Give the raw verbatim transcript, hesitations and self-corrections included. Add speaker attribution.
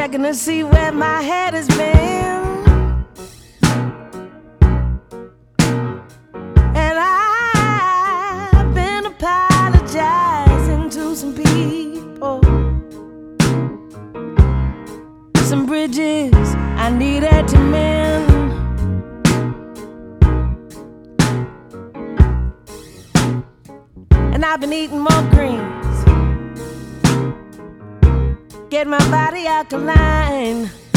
Speaker 1: checking to see where my head has been. And I've been apologizing to some people, some bridges I needed to mend. And I've been eating more greens, get my body alkaline.